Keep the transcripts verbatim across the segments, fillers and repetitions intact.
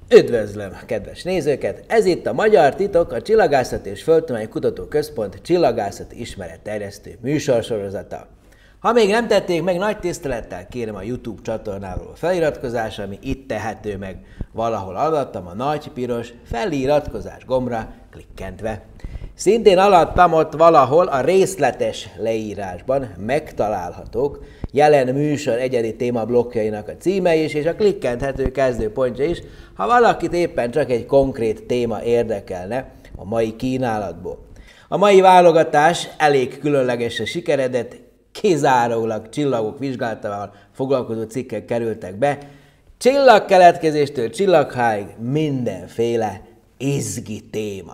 Üdvözlöm, kedves nézőket! Ez itt a Magyar Titok, a Csillagászati és Földtudományi Kutatóközpont csillagászati ismeretterjesztő műsorsorozata. Ha még nem tették meg, nagy tisztelettel kérem a YouTube csatornáról feliratkozás, ami itt tehető meg valahol alattam a nagy piros feliratkozás gombra klikkentve. Szintén alattam ott valahol a részletes leírásban megtalálhatók jelen műsor egyedi témablokkjainak a címe is, és a klikkenthető kezdőpontja is, ha valakit éppen csak egy konkrét téma érdekelne a mai kínálatból. A mai válogatás elég különlegesen sikeredett, kizárólag csillagok vizsgálatával foglalkozó cikkek kerültek be, csillagkeletkezéstől csillagháig mindenféle izgi téma.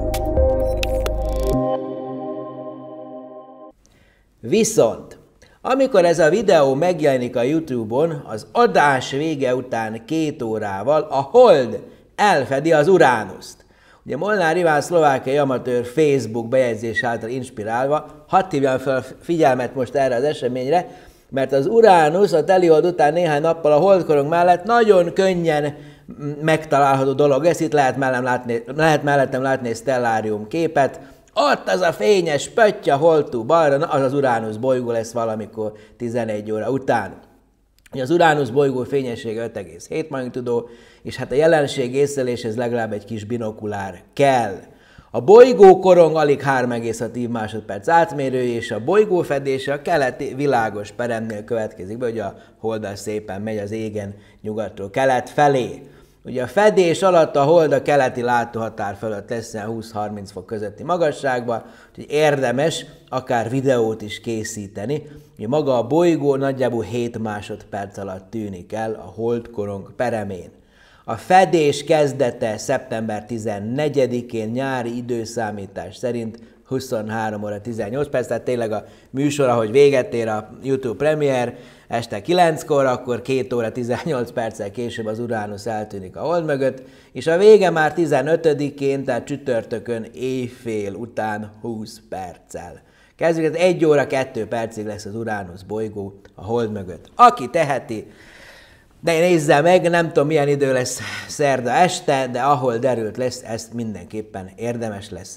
Viszont, amikor ez a videó megjelenik a YouTube-on, az adás vége után két órával a Hold elfedi az Uránuszt. Ugye Molnár Iván szlovákiai amatőr Facebook bejegyzés által inspirálva, hadd hívjam fel figyelmet most erre az eseményre, mert az Uránusz a telihold után néhány nappal a holdkorong mellett nagyon könnyen megtalálható dolog. Ezt itt lehet, mellettem látni, lehet mellettem látni egy stellárium képet. Ott az a fényes pötty a holdtól balra, az az Uránusz bolygó lesz valamikor tizenegy óra után. Az Uránusz bolygó fényessége öt egész hét magnitudó, és hát a jelenség észleléshez legalább egy kis binokulár kell. A bolygó korong alig három egész hat másodperc átmérője, és a bolygó fedése a keleti világos peremnél következik be, hogy a holddal szépen megy az égen nyugatról kelet felé. Ugye a fedés alatt a hold a keleti látóhatár fölött lesz húsz-harminc fok közötti magasságban, úgyhogy érdemes akár videót is készíteni. Ugye maga a bolygó nagyjából hét másodperc alatt tűnik el a holdkorong peremén. A fedés kezdete szeptember tizennegyedikén nyári időszámítás szerint huszonhárom óra tizennyolc perc, tehát tényleg a műsor, ahogy véget ér a YouTube Premiere, este kilenckor, akkor két óra tizennyolc perccel később az Uránusz eltűnik a hold mögött, és a vége már tizenötödikén, tehát csütörtökön éjfél után húsz perccel. Kezdjük, ez egy óra kettő percig lesz az Uránusz bolygó a hold mögött. Aki teheti, de nézze meg, nem tudom milyen idő lesz szerda este, de ahol derült lesz, ezt mindenképpen érdemes lesz.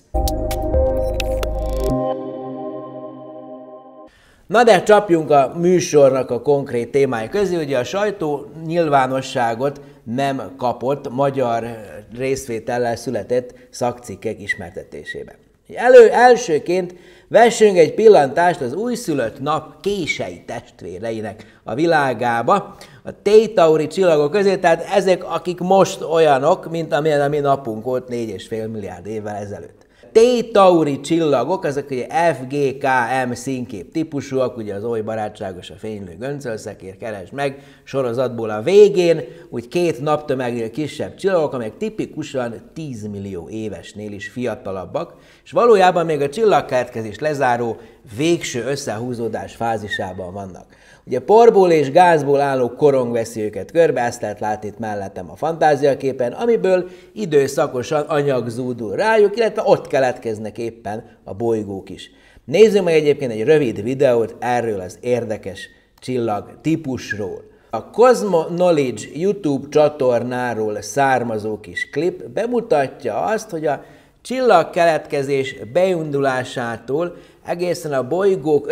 Na de csapjunk a műsornak a konkrét témája közé, ugye a sajtó nyilvánosságot nem kapott magyar részvétellel született szakcikkek ismertetésében. Elő, elsőként vessünk egy pillantást az újszülött nap kései testvéreinek a világába, a T-Tauri csillagok közé, tehát ezek, akik most olyanok, mint amilyen a mi napunk volt négy egész öt milliárd évvel ezelőtt. T-Tauri csillagok, azok ugye F G K M színkép típusúak, ugye az oly barátságos a fénylő göncölszekér, keresd meg, sorozatból a végén, úgy két naptömegnél kisebb csillagok, amelyek tipikusan tíz millió évesnél is fiatalabbak, és valójában még a csillagkeletkezést lezáró végső összehúzódás fázisában vannak. Ugye porból és gázból álló korong veszi őket körbe, ezt lehet látni itt mellettem a fantáziaképen, amiből időszakosan anyag zúdul rájuk, illetve ott keletkeznek éppen a bolygók is. Nézzünk meg egyébként egy rövid videót erről az érdekes csillag típusról. A Cosmo Knowledge YouTube csatornáról származó kis klip bemutatja azt, hogy a csillagkeletkezés beindulásától egészen a bolygók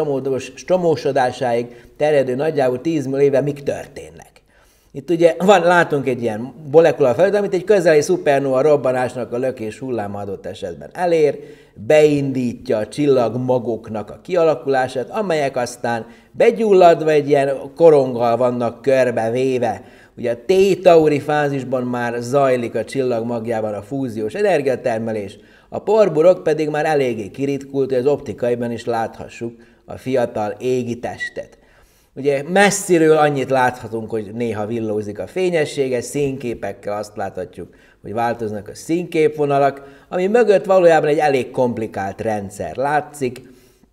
összecsomósodásáig terjedő nagyjából tíz millió éve mik történnek. Itt ugye van, látunk egy ilyen molekula felület, amit egy közeli szupernova robbanásnak a lökés hulláma adott esetben elér, beindítja a csillagmagoknak a kialakulását, amelyek aztán begyulladva egy ilyen koronggal vannak körbevéve. Ugye a T-Tauri fázisban már zajlik a csillag magjában a fúziós energiatermelés, a porburok pedig már eléggé kiritkult, hogy az optikaiban is láthassuk a fiatal égi testet. Ugye messziről annyit láthatunk, hogy néha villózik a fényessége, színképekkel azt láthatjuk, hogy változnak a színképvonalak, ami mögött valójában egy elég komplikált rendszer látszik,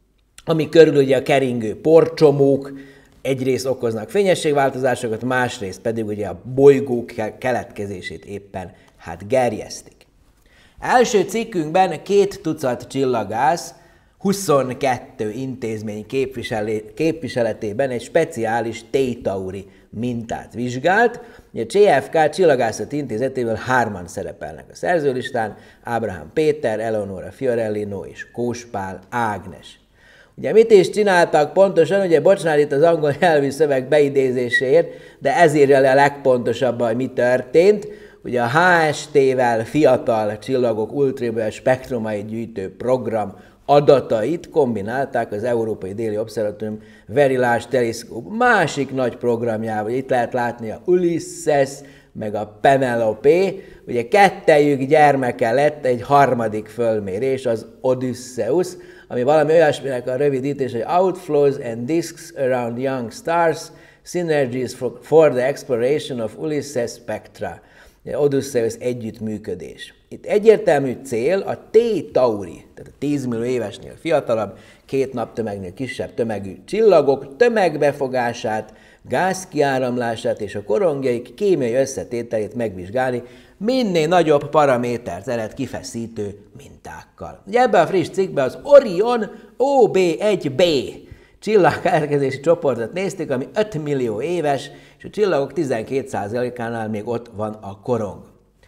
ami körül ugye a keringő porcsomók egyrészt okoznak fényességváltozásokat, másrészt pedig ugye a bolygók keletkezését éppen hát gerjesztik. Első cikkünkben két tucat csillagász huszonkettő intézmény képviseletében egy speciális T-Tauri mintát vizsgált. A cé ef ká Csillagászati Intézetéből hárman szerepelnek a szerzőlistán, Ábrahám Péter, Eleonora Fiorellino és Kóspál Ágnes. Ugye mit is csináltak pontosan, ugye bocsánat itt az angol nyelvű szöveg beidézéséért, de ez írja le a legpontosabban, hogy mi történt. Ugye a há es té-vel fiatal csillagok ultraviolet spektrumait gyűjtő program adatait kombinálták az Európai Déli Obszervatórium Very Large Telescope másik nagy programjával. Itt lehet látni a Ulysses, meg a Penelope. Ugye kettejük gyermeke lett egy harmadik fölmérés, az Odysseus, ami valami olyasminek a rövidítés, hogy Outflows and Disks Around Young Stars, Synergies for, for the Exploration of Ulysses Spectra. Odysseus együttműködés. Itt egyértelmű cél a T-Tauri, tehát a tíz millió évesnél fiatalabb, két naptömegnél kisebb tömegű csillagok tömegbefogását, gázkiáramlását és a korongjaik kémiai összetételét megvizsgálni, minél nagyobb paramétert ered kifeszítő mintákkal. Ugye ebben a friss cikkben az Orion O B egy B csillagkeletkezési csoportot néztük, ami öt millió éves, és a csillagok tizenkét százalékánál még ott van a korong.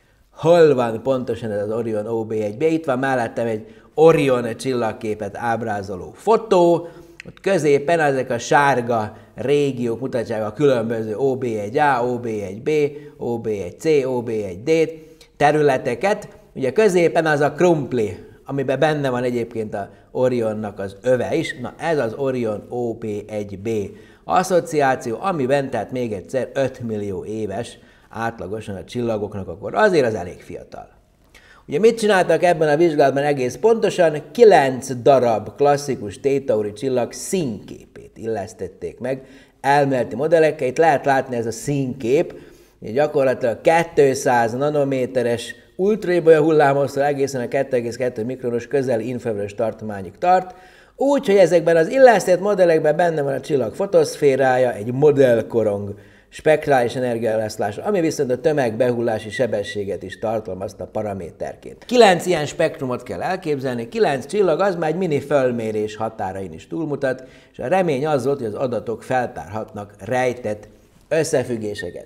Hol van pontosan ez az Orion O B egy B? Itt van mellettem egy Orion csillagképet ábrázoló fotó, ott középen ezek a sárga régiók mutatják a különböző O B egy A, O B egy B, O B egy C, O B egy D területeket. Ugye középen az a krumpli, amiben benne van egyébként a Orionnak az öve is. Na ez az Orion O B egy B asszociáció, amiben tehát még egyszer öt millió éves átlagosan a csillagoknak, akkor azért az elég fiatal. Ugye mit csináltak ebben a vizsgálatban egész pontosan? Kilenc darab klasszikus T-Tauri csillag színképét illesztették meg elméleti modellekkel. Itt lehet látni ez a színkép, gyakorlatilag kétszáz nanométeres ultraébolya hullámhosszal egészen a kettő egész kettő mikronos közeli infravörös tartományig tart, úgyhogy ezekben az illesztett modellekben benne van a csillag fotoszférája, egy modellkorong, spektrális energiaeloszlása, ami viszont a tömegbehullási sebességet is tartalmazta paraméterként. Kilenc ilyen spektrumot kell elképzelni, kilenc csillag az már egy mini fölmérés határain is túlmutat, és a remény az volt, hogy az adatok feltárhatnak rejtett összefüggéseket.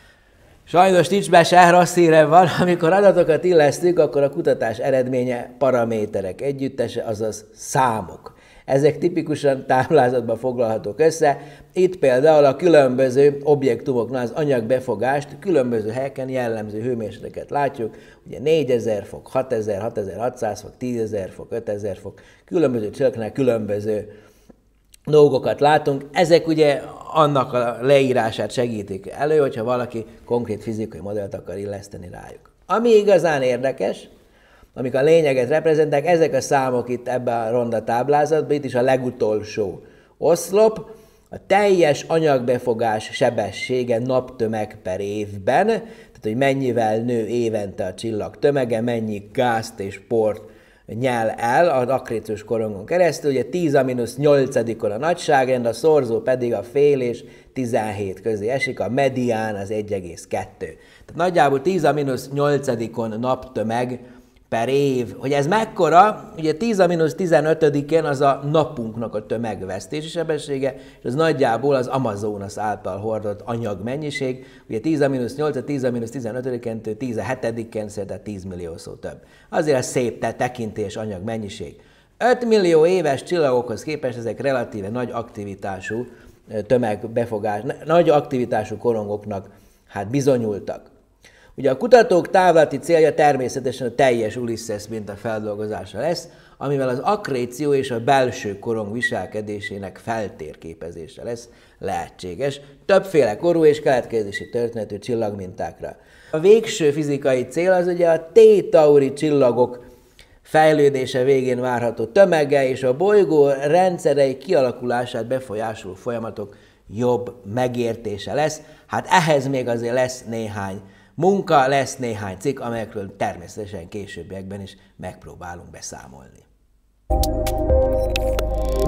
Sajnos nincs be se rossz hírem van, amikor adatokat illesztünk, akkor a kutatás eredménye paraméterek együttese, azaz számok. Ezek tipikusan táblázatban foglalhatók össze. Itt például a különböző objektumoknál az anyagbefogást különböző helyeken jellemző hőmérsékleket látjuk. Ugye négyezer fok, hatezer, hatezer-hatszáz fok, tízezer fok, ötezer fok, különböző csillagoknál különböző dolgokat látunk. Ezek ugye annak a leírását segítik elő, hogyha valaki konkrét fizikai modellt akar illeszteni rájuk. Ami igazán érdekes, amik a lényeget reprezentálják, ezek a számok itt ebben a ronda táblázatban, itt is a legutolsó oszlop, a teljes anyagbefogás sebessége naptömeg per évben, tehát hogy mennyivel nő évente a csillag tömege, mennyi gázt és port nyel el az akréciós korongon keresztül, ugye tíz a mínusz nyolcadikon a nagyságrend, a szorzó pedig a fél és tizenhét közé esik, a medián az egy egész kettő. Tehát nagyjából tíz a mínusz nyolcadikon naptömeg per év. Hogy ez mekkora, ugye tíz a mínusz tizenötödikén az a napunknak a tömegvesztési sebessége, és az nagyjából az Amazonas által hordott anyagmennyiség, ugye tíz a mínusz nyolc, tíz a mínusz tizenötödikén, tíz a hetedikén, szerte tíz millió szó több. Azért ez szép te tekintés anyagmennyiség. öt millió éves csillagokhoz képest ezek relatíve nagy aktivitású tömegbefogás, nagy aktivitású korongoknak hát bizonyultak. Ugye a kutatók távlati célja természetesen a teljes Ulysses minta feldolgozása lesz, amivel az akkréció és a belső korong viselkedésének feltérképezése lesz lehetséges, többféle korú és keletkezési történetű csillagmintákra. A végső fizikai cél az ugye a T-Tauri csillagok fejlődése végén várható tömege és a bolygó rendszerei kialakulását befolyásoló folyamatok jobb megértése lesz. Hát ehhez még azért lesz néhány munka, lesz néhány cikk, amelyekről természetesen későbbiekben is megpróbálunk beszámolni.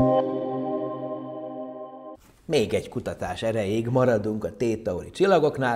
Még egy kutatás erejéig maradunk a T-Tauri csillagoknál.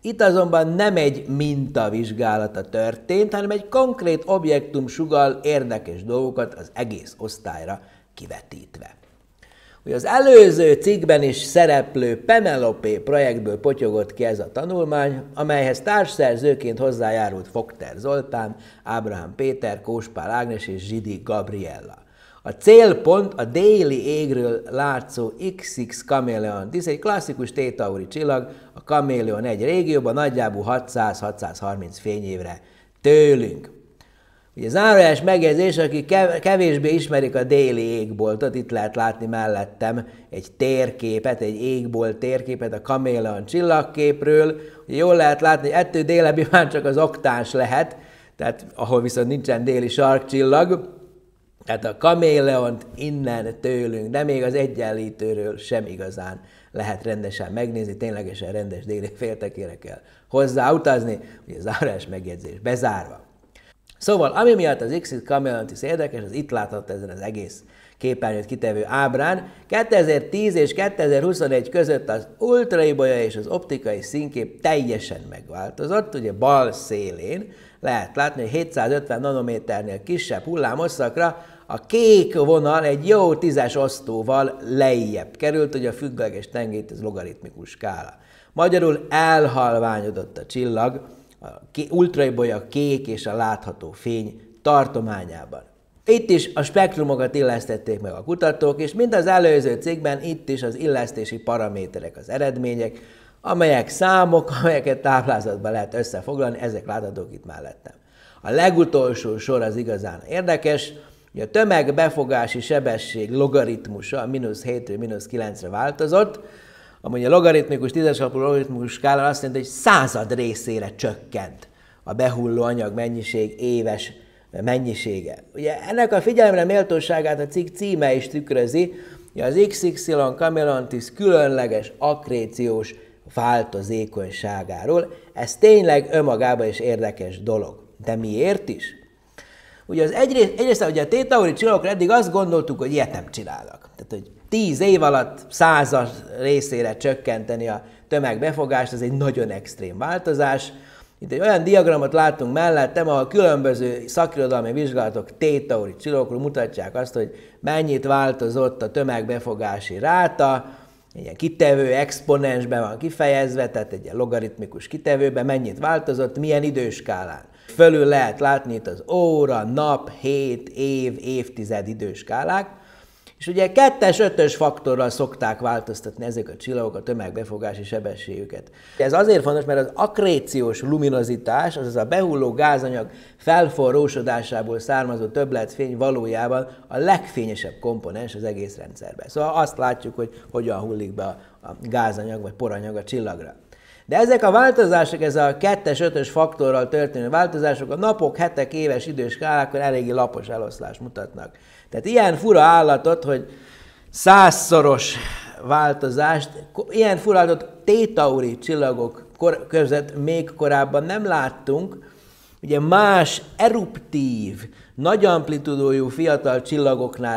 Itt azonban nem egy mintavizsgálata történt, hanem egy konkrét objektum sugall érdekes dolgokat az egész osztályra kivetítve. Ugye az előző cikkben is szereplő Penelope projektből potyogott ki ez a tanulmány, amelyhez társszerzőként hozzájárult Fogter Zoltán, Ábrahám Péter, Kóspál Ágnes és Zsidi Gabriella. A célpont a déli égről látszó iksz iksz Caméléontis, egy klasszikus T-Tauri csillag, a Caméléon egy régióban nagyjából hatszáz-hatszázharminc fényévre tőlünk. Ugye zárójeles megjegyzés, akik kevésbé ismerik a déli égboltot, itt lehet látni mellettem egy térképet, egy égbolt térképet a Caméléon csillagképről. Ugye jól lehet látni, hogy ettől délebbi már csak az oktáns lehet, tehát ahol viszont nincsen déli sarkcsillag. Tehát a Caméléont innen tőlünk, de még az egyenlítőről sem igazán lehet rendesen megnézni, ténylegesen rendes déli féltekére kell hozzáutazni, ugye zárójeles megjegyzés bezárva. Szóval, ami miatt az iksz iksz Caméléontis érdekes, az itt látható ezen az egész képernyőt kitevő ábrán. kétezer-tíz és kétezer-huszonegy között az ultraibolya és az optikai színkép teljesen megváltozott. Ugye bal szélén lehet látni, hogy hétszázötven nanométernél kisebb hullámosszakra a kék vonal egy jó tízes osztóval lejjebb került, hogy a függőleges tengelyt ez logaritmikus skála. Magyarul elhalványodott a csillag, a ultraibolya kék és a látható fény tartományában. Itt is a spektrumokat illesztették meg a kutatók, és mint az előző cikkben, itt is az illesztési paraméterek az eredmények, amelyek számok, amelyeket táblázatban lehet összefoglalni, ezek láthatók itt mellettem. A legutolsó sor az igazán érdekes, hogy a tömegbefogási sebesség logaritmusa a mínusz hétről mínusz kilencre változott, amúgy a logaritmikus, tízes alapú logaritmikus skálán azt jelenti, hogy század részére csökkent a behulló anyag mennyiség éves mennyisége. Ugye ennek a figyelemre méltóságát a cikk címe is tükrözi, hogy az iksz ipszilon Caméléontis különleges akkréciós változékonyságáról. Ez tényleg önmagában is érdekes dolog. De miért is? Ugye az egyrészt, egyrészt ugye a T-Tauri csillagokra eddig azt gondoltuk, hogy ilyet nem csinálnak. Tehát, hogy tíz év alatt százas részére csökkenteni a tömegbefogást, ez egy nagyon extrém változás. Itt egy olyan diagramot látunk mellettem, ahol különböző szakirodalmi vizsgálatok T-Tauri csillagokról mutatják azt, hogy mennyit változott a tömegbefogási ráta, egy ilyen kitevő exponensben van kifejezve, tehát egy ilyen logaritmikus kitevőben mennyit változott, milyen időskálán. Fölül lehet látni itt az óra, nap, hét, év, évtized időskálák, és ugye kettes, ötös faktorral szokták változtatni ezek a csillagok a tömegbefogási sebességüket. Ez azért fontos, mert az akkréciós luminozitás, azaz a behulló gázanyag felforrósodásából származó többletfény valójában a legfényesebb komponens az egész rendszerben. Szóval azt látjuk, hogy hogyan hullik be a gázanyag vagy poranyag a csillagra. De ezek a változások, ez a kettes, ötös faktorral történő változások a napok, hetek, éves időskálákon eléggé lapos eloszlást mutatnak. Tehát ilyen fura állatot, hogy százszoros változást, ilyen fura állatot T-Tauri csillagok között még korábban nem láttunk. Ugye más eruptív, nagy amplitudójú fiatal csillagoknál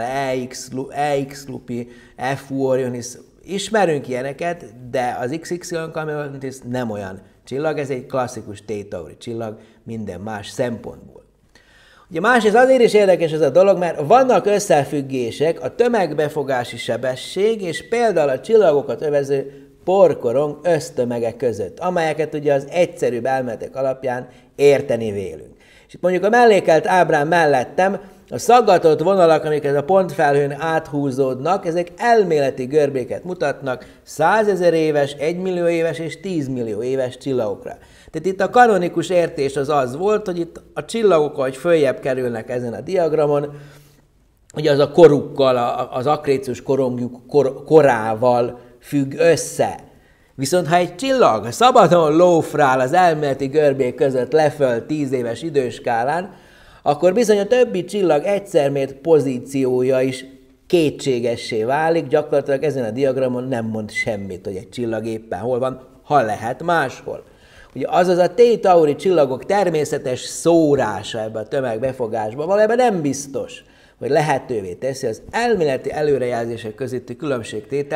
E X Lupi, F Orionis, ismerünk ilyeneket, de az iksz ipszilon Caméléontis nem olyan csillag, ez egy klasszikus T-Tauri csillag minden más szempontból. Ugye másrészt azért is érdekes ez a dolog, mert vannak összefüggések a tömegbefogási sebesség és például a csillagokat övező porkorong ösztömege között, amelyeket ugye az egyszerűbb elméletek alapján érteni vélünk. És itt mondjuk a mellékelt ábrán mellettem a szaggatott vonalak, amik ez a pontfelhőn áthúzódnak, ezek elméleti görbéket mutatnak százezer éves, egymillió éves és tízmillió éves csillagokra. Tehát itt a kanonikus értés az az volt, hogy itt a csillagok, ahogy följebb kerülnek ezen a diagramon, ugye az a korukkal, az akkréciós korongjuk kor, korával függ össze. Viszont ha egy csillag szabadon lófrál az elméleti görbék között leföl tíz éves időskálán, akkor bizony a többi csillag egyszer mért pozíciója is kétségessé válik, gyakorlatilag ezen a diagramon nem mond semmit, hogy egy csillag éppen hol van, ha lehet máshol. Ugye azaz a T-Tauri csillagok természetes szórása ebbe a tömegbefogásba valójában nem biztos, hogy lehetővé teszi az elméleti előrejelzések közötti különbségtételt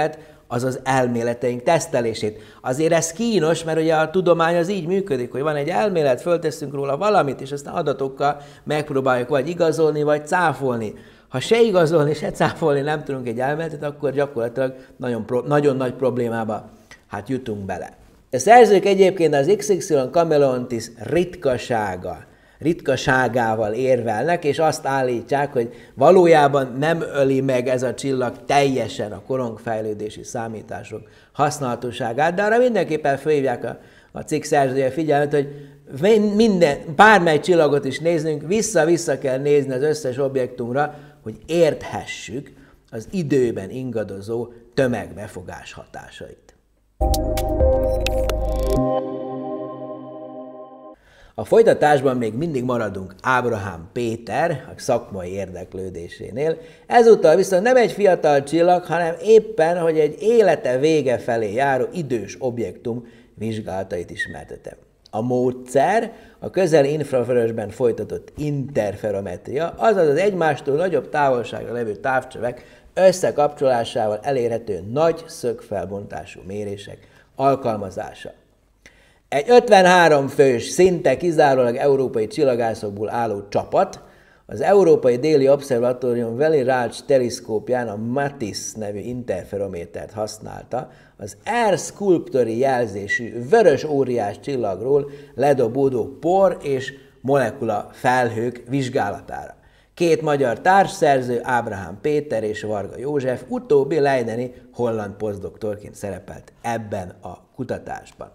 az az elméleteink tesztelését. Azért ez kínos, mert ugye a tudomány az így működik, hogy van egy elmélet, fölteszünk róla valamit, és aztán adatokkal megpróbáljuk vagy igazolni, vagy cáfolni. Ha se igazolni, se cáfolni nem tudunk egy elméletet, akkor gyakorlatilag nagyon, nagyon nagy problémába hát jutunk bele. A szerzők egyébként az iksz iksz ipszilon Cameloensis ritkasága, ritkaságával érvelnek, és azt állítják, hogy valójában nem öli meg ez a csillag teljesen a korongfejlődési számítások használhatóságát, de arra mindenképpen felhívják a, a cikk szerzője figyelmet, hogy minden, bármely csillagot is néznünk, vissza-vissza kell nézni az összes objektumra, hogy érthessük az időben ingadozó tömegbefogás hatásait. A folytatásban még mindig maradunk Ábrahám Péter a szakmai érdeklődésénél, ezúttal viszont nem egy fiatal csillag, hanem éppen, hogy egy élete vége felé járó idős objektum vizsgálatait ismertetem. A módszer a közeli infravörösben folytatott interferometria, azaz az egymástól nagyobb távolságra levő távcsövek összekapcsolásával elérhető nagy szögfelbontású mérések alkalmazása. Egy ötvenhárom fős, szinte kizárólag európai csillagászokból álló csapat az Európai Déli Obszervatórium Very Large teleszkópján a MATISS nevű interferométert használta az Air Sculptori jelzésű vörös óriás csillagról ledobódó por és molekula felhők vizsgálatára. Két magyar társszerző, Ábrahám Péter és Varga József, utóbbi leideni holland posztdoktorként szerepelt ebben a kutatásban.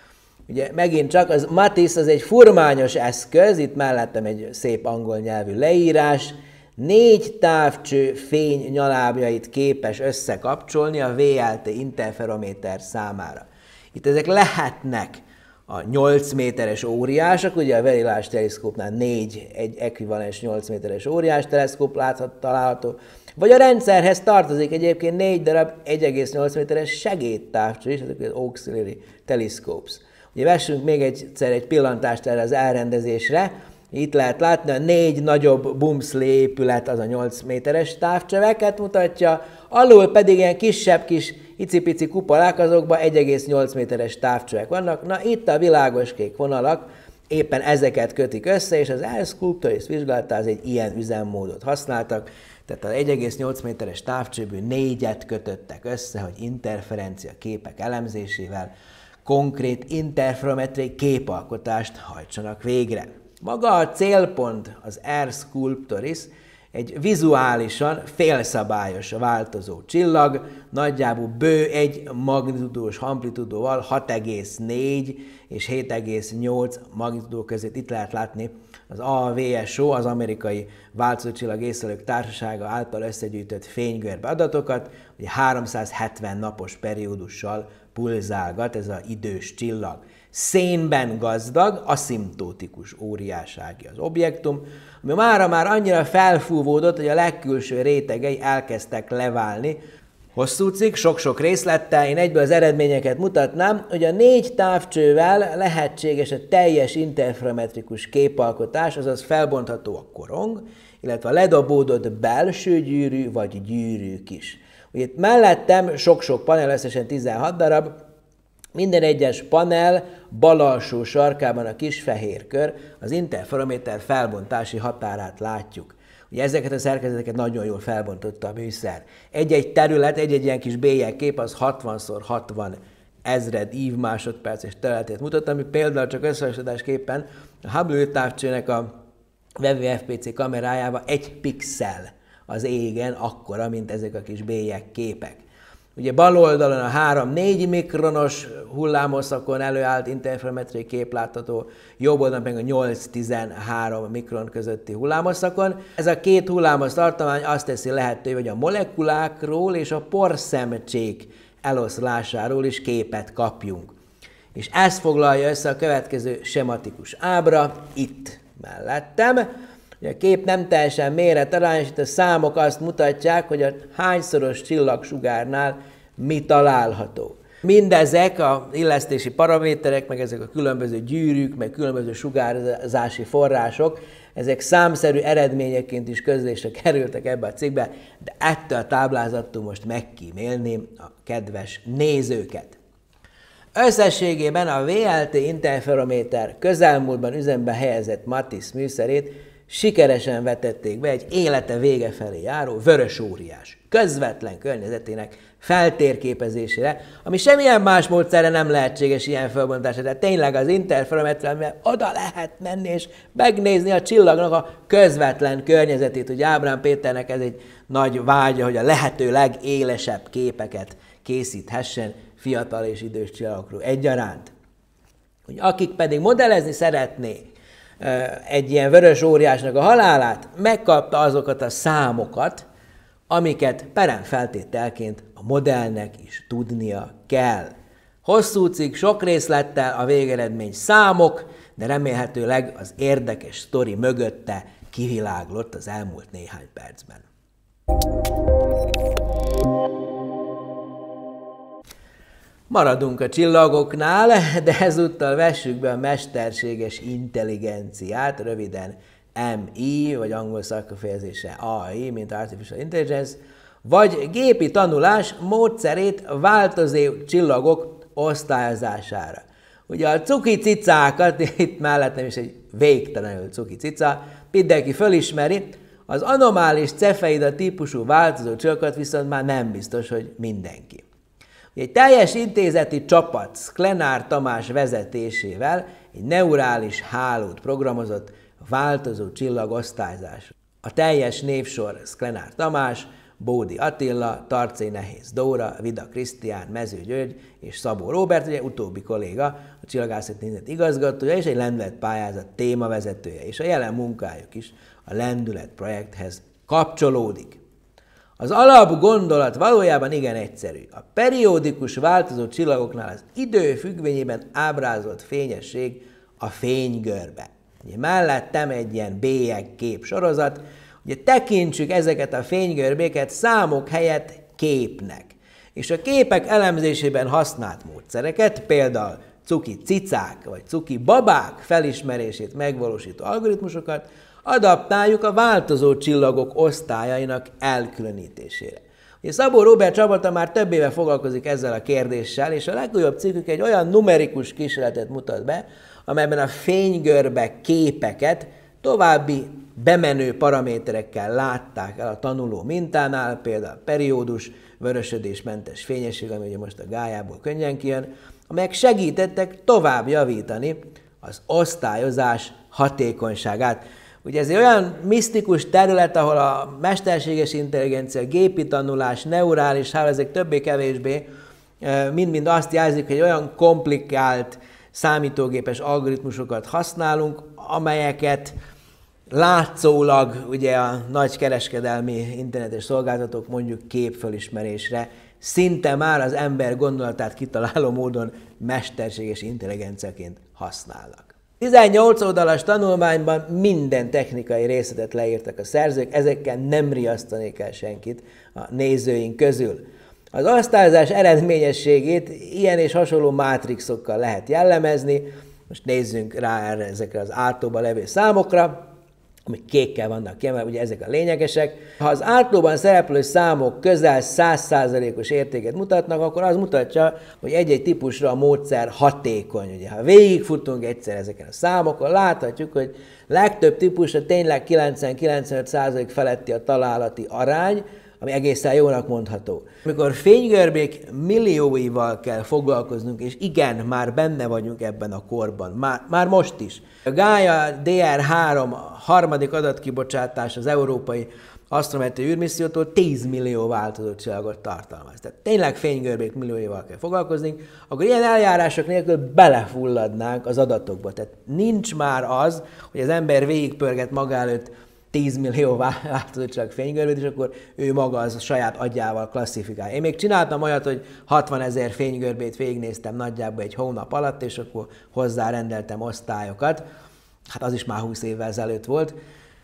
Ugye megint csak az MATISS az egy furmányos eszköz, itt mellettem egy szép angol nyelvű leírás, négy távcső fény nyalábjait képes összekapcsolni a vé el té interferométer számára. Itt ezek lehetnek a nyolc méteres óriások, ugye a Very Large teleszkópnál négy egy ekvivalens nyolc méteres óriás teleszkóp láthat, található, vagy a rendszerhez tartozik egyébként négy darab egy egész nyolc méteres segédtávcső is, ezek az auxiliary telescopes. Ugye vessünk még egyszer egy pillantást erre az elrendezésre. Itt lehet látni a négy nagyobb bumszli épület, az a nyolc méteres távcsöveket mutatja, alul pedig ilyen kisebb kis icipici kupolák, azokban egy egész nyolc méteres távcsövek vannak. Na itt a világos kék vonalak éppen ezeket kötik össze, és az Air Sculptoris vizsgálatához egy ilyen üzemmódot használtak. Tehát az egy egész nyolc méteres távcsőből négyet kötöttek össze, hogy interferencia képek elemzésével konkrét interferometriai képalkotást hajtsanak végre. Maga a célpont, az Air Sculptoris, egy vizuálisan félszabályos változó csillag, nagyjából bő egy magnitudós amplitudóval hat egész négy és hét egész nyolc magnitudó között. Itt lehet látni az á vé es o, az Amerikai Változócsillag Észlelők Társasága által összegyűjtött fénygörbe adatokat, hogy háromszázhetven napos periódussal pulzálgat ez az idős csillag. Szénben gazdag, aszimtótikus óriásági az objektum, ami mára már annyira felfúvódott, hogy a legkülső rétegei elkezdtek leválni. Hosszú cikk, sok-sok részlettel, én egyből az eredményeket mutatnám, hogy a négy távcsővel lehetséges a teljes interferometrikus képalkotás, azaz felbontható a korong, illetve a ledobódott belső gyűrű vagy gyűrűk is. Ugye itt mellettem sok-sok panel, összesen tizenhat darab, minden egyes panel bal alsó sarkában a kis fehér kör, az interferométer felbontási határát látjuk. Ugye ezeket a szerkezeteket nagyon jól felbontotta a műszer. Egy-egy terület, egy-egy ilyen kis bélyegkép az hatvan szor hatvan ezred ív másodperces területét mutat, ami például csak összehasonlításképpen a Hubble űrtávcsőnek a dupla vé ef pé cé kamerájában egy pixel az égen akkora, mint ezek a kis bélyegképek. Ugye bal oldalon a három-négy mikronos hullámhosszakon előállt interferometriai kép látható, jobb oldalon pedig a nyolc-tizenhárom mikron közötti hullámhosszakon. Ez a két hullámhossz tartomány azt teszi lehetővé, hogy a molekulákról és a porszemcsék eloszlásáról is képet kapjunk. És ezt foglalja össze a következő sematikus ábra, itt mellettem. A kép nem teljesen méretarányos, itt a számok azt mutatják, hogy a hányszoros csillagsugárnál mi található. Mindezek a illesztési paraméterek, meg ezek a különböző gyűrűk, meg különböző sugárzási források, ezek számszerű eredményeként is közlésre kerültek ebbe a cikkbe, de ettől a táblázattól most megkímélném a kedves nézőket. Összességében a vé el té interferométer közelmúltban üzembe helyezett Matisse műszerét sikeresen vetették be egy élete vége felé járó vörös óriás közvetlen környezetének feltérképezésére, ami semmilyen más módszerre nem lehetséges ilyen felbontásra, de tényleg az interferométerrel oda lehet menni és megnézni a csillagnak a közvetlen környezetét. Ugye Ábrám Péternek ez egy nagy vágya, hogy a lehető legélesebb képeket készíthessen fiatal és idős csillagokról egyaránt. Akik pedig modellezni szeretnék egy ilyen vörös óriásnak a halálát, megkapta azokat a számokat, amiket peremfeltételként a modellnek is tudnia kell. Hosszú cikk, sok részlettel, a végeredmény számok, de remélhetőleg az érdekes sztori mögötte kiviláglott az elmúlt néhány percben. Maradunk a csillagoknál, de ezúttal vessük be a mesterséges intelligenciát, röviden em i, vagy angol szakkifejezése á i, mint Artificial Intelligence, vagy gépi tanulás módszerét változó csillagok osztályozására. Ugye a cuki cicákat, itt mellettem is egy végtelenül cuki cica, mindenki fölismeri, az anomális cefeida típusú változó csillagokat viszont már nem biztos, hogy mindenki. Egy teljes intézeti csapat Szklenár Tamás vezetésével egy neurális hálót programozott változó csillagosztályzásra. A teljes névsor Szklenár Tamás, Bódi Attila, Tarcé Nehéz Dóra, Vida Krisztián, Mező György és Szabó Róbert, ugye utóbbi kolléga, a Csillagászati Intézet igazgatója és egy lendületpályázat témavezetője, és a jelen munkájuk is a Lendület projekthez kapcsolódik. Az alapgondolat valójában igen egyszerű. A periódikus változó csillagoknál az idő függvényében ábrázolt fényesség a fénygörbe. Ugye mellettem egy ilyen bélyeg kép sorozat, ugye tekintsük ezeket a fénygörbéket számok helyett képnek. És a képek elemzésében használt módszereket, például cuki cicák vagy cuki babák felismerését megvalósító algoritmusokat adaptáljuk a változó csillagok osztályainak elkülönítésére. Ugye Szabó Róbert csapata már több éve foglalkozik ezzel a kérdéssel, és a legújabb cikkük egy olyan numerikus kísérletet mutat be, amelyben a fénygörbe képeket további bemenő paraméterekkel látták el a tanuló mintánál, például periódus, vörösödésmentes fényesség, ami ugye most a gályából könnyen kijön, amelyek segítettek tovább javítani az osztályozás hatékonyságát. Ugye ez egy olyan misztikus terület, ahol a mesterséges intelligencia, gépi tanulás, neurális háló, ezek többé-kevésbé mind-mind azt jelzik, hogy olyan komplikált számítógépes algoritmusokat használunk, amelyeket látszólag ugye a nagy kereskedelmi internetes szolgáltatók mondjuk képfölismerésre szinte már az ember gondolatát kitaláló módon mesterséges intelligenciaként használnak. tizennyolc oldalas tanulmányban minden technikai részletet leírtak a szerzők, ezekkel nem riasztanék el senkit a nézőink közül. Az osztályozás eredményességét ilyen és hasonló mátrixokkal lehet jellemezni. Most nézzünk rá erre ezekre az átlóban levő számokra, amik kékkel vannak kiemelve, ugye ezek a lényegesek. Ha az átlóban szereplő számok közel száz százalékos értéket mutatnak, akkor az mutatja, hogy egy-egy típusra a módszer hatékony. Ugye, ha végigfutunk egyszer ezeken a számokon, láthatjuk, hogy legtöbb típusra tényleg kilencven-kilencvenöt százalék feletti a találati arány, ami egészen jónak mondható. Amikor fénygörbék millióival kell foglalkoznunk, és igen, már benne vagyunk ebben a korban, már, már most is. A Gaia dé er három harmadik adatkibocsátása az Európai Asztrometriai űrmissziótól tíz millió változó csillagot tartalmaz. Tehát tényleg fénygörbék millióival kell foglalkozni, akkor ilyen eljárások nélkül belefulladnánk az adatokba. Tehát nincs már az, hogy az ember végigpörget maga előtt tíz millió változó csillag fénygörbét, és akkor ő maga az a saját agyával klasszifikálja. Én még csináltam olyat, hogy hatvanezer fénygörbét végignéztem nagyjából egy hónap alatt, és akkor hozzárendeltem osztályokat. Hát az is már húsz évvel ezelőtt volt.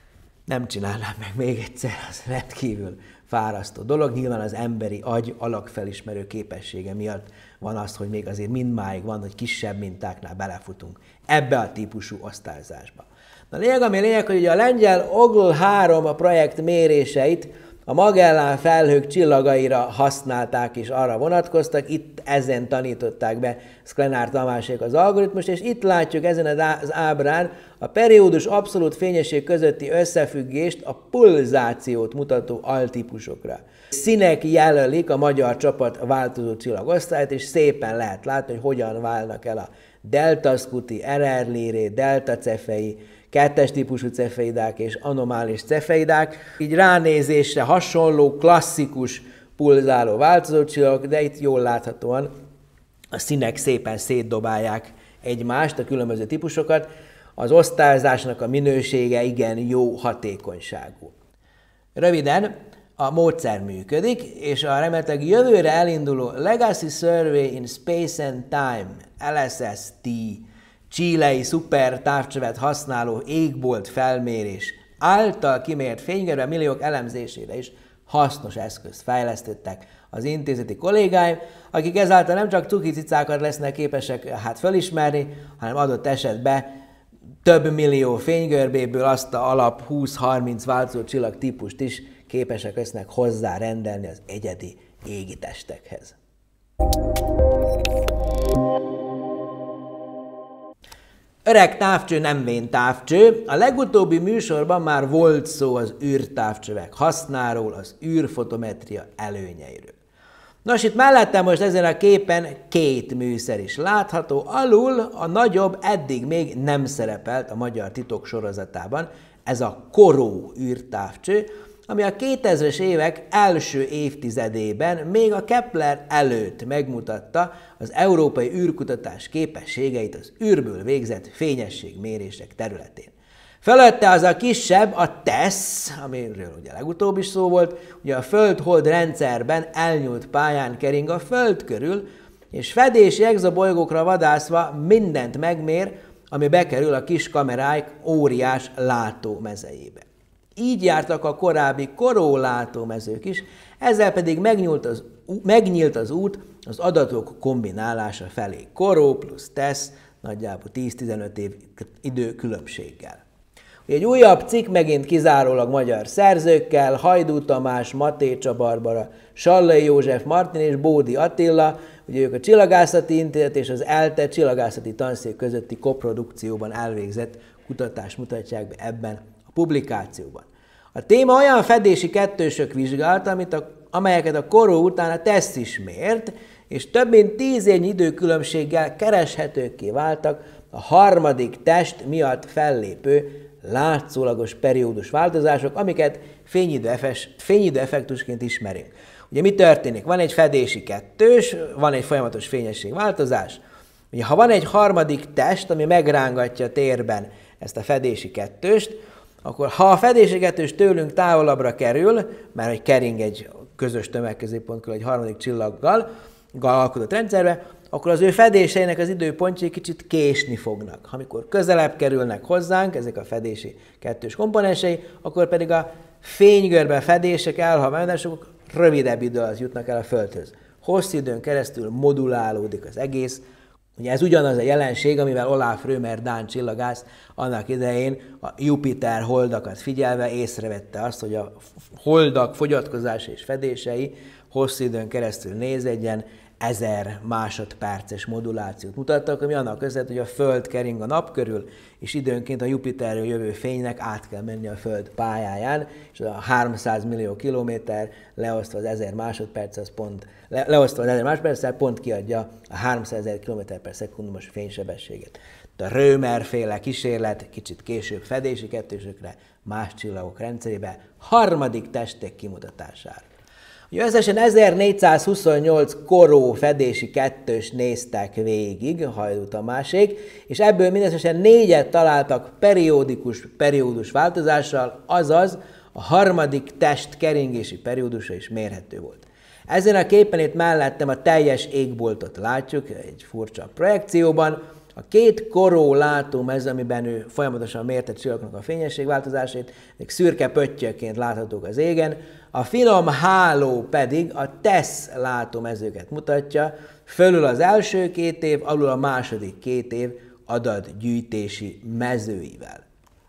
Nem csinálnám meg még egyszer, az rendkívül fárasztó dolog. Nyilván az emberi agy alakfelismerő képessége miatt van az, hogy még azért mindmáig van, hogy kisebb mintáknál belefutunk ebbe a típusú osztályzásba. Na lényeg, ami lényeg, hogy ugye a lengyel O G L három projekt méréseit a Magellán felhők csillagaira használták és arra vonatkoztak, itt ezen tanították be Sklenár Tamásék az algoritmust, és itt látjuk ezen az ábrán a periódus abszolút fényesség közötti összefüggést a pulzációt mutató altípusokra. Színek jelölik a magyar csapat változó csillagosztályt, és szépen lehet látni, hogy hogyan válnak el a delta scuti, R R Lyrae, delta cefei, kettes típusú cefeidák és anomális cefeidák. Így ránézésre hasonló, klasszikus, pulzáló változó csillagok, de itt jól láthatóan a színek szépen szétdobálják egymást, a különböző típusokat. Az osztályzásnak a minősége igen jó hatékonyságú. Röviden, a módszer működik, és a remélhetőleg jövőre elinduló Legacy Survey in Space and Time, L S S T, chilei szuper távcsövet használó égbolt felmérés által kimért fénygörbe milliók elemzésére is hasznos eszközt fejlesztettek az intézeti kollégáim, akik ezáltal nem csak cuki cicákat lesznek képesek hát felismerni, hanem adott esetben több millió fénygörbéből azt a alap húsz-harminc változó csillag típust is képesek lesznek hozzárendelni az egyedi égitestekhez. Öreg távcső nem vén távcső. A legutóbbi műsorban már volt szó az űrtávcsövek hasznáról, az űrfotometria előnyeiről. Nos, itt mellettem most ezen a képen két műszer is látható, alul a nagyobb eddig még nem szerepelt a Magyar Titok sorozatában, ez a Koró űrtávcső, ami a kétezres évek első évtizedében még a Kepler előtt megmutatta az európai űrkutatás képességeit az űrből végzett fényességmérések területén. Fölötte az a kisebb, a TESS, amiről ugye legutóbb is szó volt, ugye a Föld-Hold rendszerben elnyúlt pályán kering a Föld körül, és fedési exobolygókra vadászva mindent megmér, ami bekerül a kis kameráik óriás látómezejébe. Így jártak a korábbi Koró látómezők is, ezzel pedig megnyílt az, megnyílt az út az adatok kombinálása felé. Koró plusz TESS nagyjából tíz-tizenöt év időkülönbséggel. Egy újabb cikk megint kizárólag magyar szerzőkkel, Hajdú Tamás, Matécsa Barbara, Sallai József Martin és Bódi Attila, ugye ők a Csillagászati Intézet és az ELTE Csillagászati Tanszék közötti koprodukcióban elvégzett kutatást mutatják be ebben a publikációban. A téma olyan fedési kettősök vizsgálta, amit a, amelyeket a Koró után a TESS is mért, és több mint tíz évnyi időkülönbséggel kereshetőkké váltak a harmadik test miatt fellépő látszólagos periódus változások, amiket fényidő effektusként ismerünk. Ugye mi történik? Van egy fedési kettős, van egy folyamatos fényességváltozás. Ugye, ha van egy harmadik test, ami megrángatja térben ezt a fedési kettőst, akkor ha a fedési kettős tőlünk távolabbra kerül, mert hogy kering egy közös tömegközéppont körül egy harmadik csillaggal, alkotott rendszerbe, akkor az ő fedéseinek az időpontjai kicsit késni fognak. Amikor közelebb kerülnek hozzánk, ezek a fedési kettős komponensei, akkor pedig a fénygörbe fedések, elhagyások rövidebb idő alatt jutnak el a Földhöz. Hosszú időn keresztül modulálódik az egész. Ugye ez ugyanaz a jelenség, amivel Olaf Römer dán csillagász annak idején a Jupiter holdakat figyelve észrevette azt, hogy a holdak fogyatkozása és fedései hosszú időn keresztül nézedjen, ezer másodperces modulációt mutattak, ami annak között, hogy a Föld kering a nap körül, és időnként a Jupiterről jövő fénynek át kell menni a Föld pályáján, és a háromszáz millió kilométer leosztva az ezer másodperc, az pont, le, leosztva az ezer másodperccel pont kiadja a háromszázezer kilométer per szekundumos fénysebességet. A Römer-féle kísérlet kicsit később fedési kettősökre, más csillagok rendszerébe, harmadik testek kimutatására. Összesen ezernégyszázhuszonnyolc Koró fedési kettős néztek végig, Hajdú Tamásék, és ebből mindösszesen négyet találtak periódikus periódus változással, azaz a harmadik test keringési periódusa is mérhető volt. Ezen a képen itt mellettem a teljes égboltot látjuk, egy furcsa projekcióban, A két korólátóm ez, amiben ő folyamatosan mérte csillagoknak a fényességváltozását, ezek szürke pöttyökként láthatók az égen. A finom háló pedig a TESS látómezőket mutatja, fölül az első két év, alul a második két év adatgyűjtési mezőivel.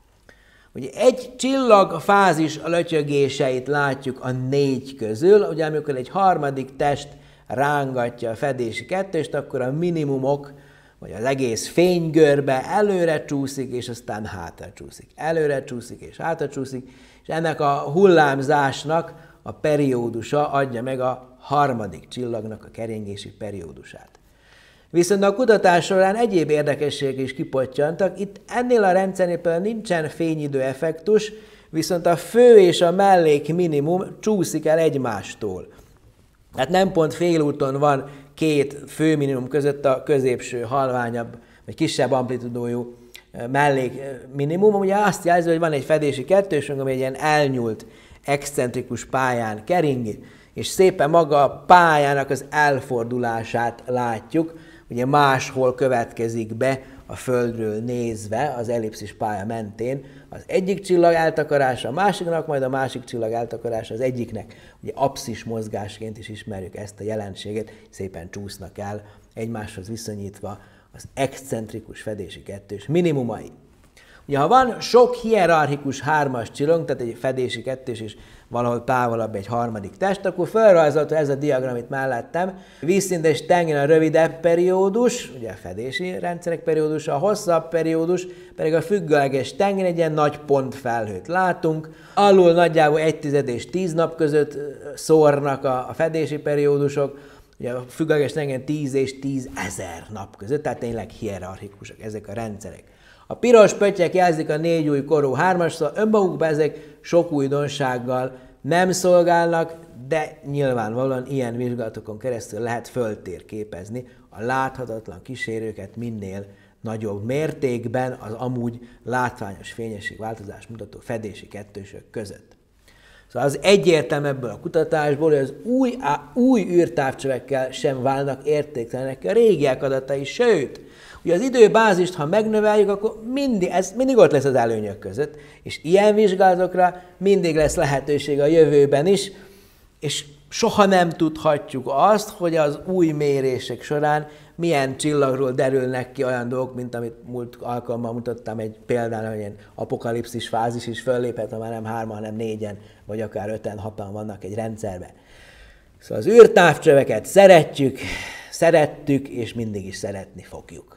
Ugye egy csillagfázis lötyögéseit látjuk a négy közül, ugye amikor egy harmadik test rángatja a fedési kettőst, akkor a minimumok, vagy az egész fénygörbe előre csúszik, és aztán hátra csúszik. Előre csúszik, és hátra csúszik, és ennek a hullámzásnak a periódusa adja meg a harmadik csillagnak a keringési periódusát. Viszont a kutatás során egyéb érdekességek is kipottyantak. Itt ennél a rendszernél például nincsen fényidő effektus, viszont a fő és a mellék minimum csúszik el egymástól. Tehát nem pont félúton van két fő minimum között a középső, halványabb, vagy kisebb amplitudójú mellék minimum. Ugye azt jelzi, hogy van egy fedési kettősünk, ami egy ilyen elnyúlt, excentrikus pályán kering, és szépen maga a pályának az elfordulását látjuk, ugye máshol következik be a Földről nézve az ellipszis pálya mentén az egyik csillag eltakarása a másiknak, majd a másik csillag eltakarása az egyiknek. Ugye apszis mozgásként is ismerjük ezt a jelenséget, szépen csúsznak el egymáshoz viszonyítva az excentrikus fedési kettős minimumai. Ugye ha van sok hierarchikus hármas csillag, tehát egy fedési kettős és valahol távolabb egy harmadik test, akkor felrajzolta ez a diagram itt mellettem. Vízszintes tengen a rövidebb periódus, ugye a fedési rendszerek periódusa, a hosszabb periódus pedig a függőleges tengen egy ilyen nagy pontfelhőt látunk. Alul nagyjából egy tized és tíz nap között szórnak a, a fedési periódusok, ugye a függőleges tengen tíz és tízezer nap között, tehát tényleg hierarchikusak ezek a rendszerek. A piros pöttyek jelzik a négy új korú hármas, szóval önmagukban ezek sok újdonsággal nem szolgálnak, de nyilvánvalóan ilyen vizsgálatokon keresztül lehet föltérképezni a láthatatlan kísérőket minél nagyobb mértékben az amúgy látványos fényességváltozást mutató fedési kettősök között. Szóval az egyértelmű ebből a kutatásból, hogy az új, á, új űrtávcsövekkel sem válnak értéktelenek a régiek adatai, sőt, ugye az időbázist, ha megnöveljük, akkor mindig, ez mindig ott lesz az előnyök között, és ilyen vizsgálatokra mindig lesz lehetőség a jövőben is, és soha nem tudhatjuk azt, hogy az új mérések során milyen csillagról derülnek ki olyan dolgok, mint amit múlt alkalommal mutattam egy példán, hogy ilyen apokalipszis fázis is fölléphet, ha már nem hárman, hanem négyen, vagy akár öten, hatan vannak egy rendszerben. Szóval az űrtávcsöveket szeretjük, szerettük, és mindig is szeretni fogjuk.